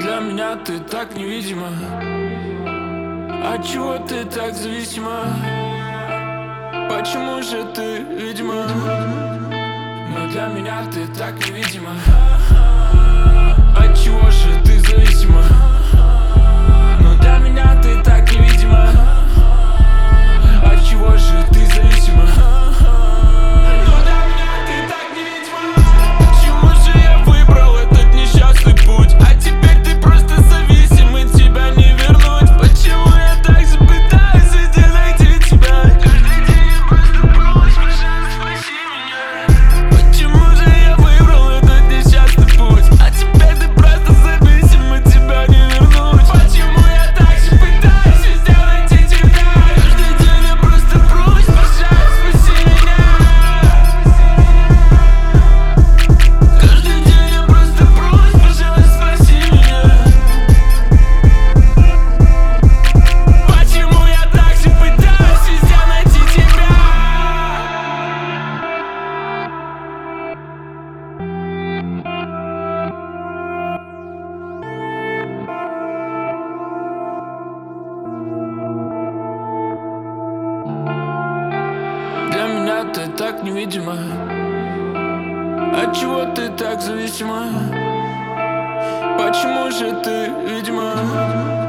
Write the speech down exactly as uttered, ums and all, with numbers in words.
Для меня ты так невидима. Отчего ты так зависима? Почему же ты ведьма? Но для меня ты так невидима. Отчего же ты зависима? Но для меня ты так невидима. Отчего же ты зависима? Но для меня ты так невидима. Почему же я выбрал этот несчастный путь? А теперь ты просто зависим, и тебя не вернуть. Почему я так же пытаюсь везде найти тебя? Каждый день я просто просишь, пожалуйста, спаси меня. Почему же я выбрал этот несчастный путь? А теперь ты просто зависим, и тебя не вернуть. Почему я так же пытаюсь везде найти тебя? Каждый день я просто просишь, пожалуйста, спаси меня. Каждый день я просто просишь, пожалуйста, спаси меня. Почему я так же пытаюсь везде найти тебя? Для меня ты так невидима. Отчего ты так зависима? Почему же ты ведьма?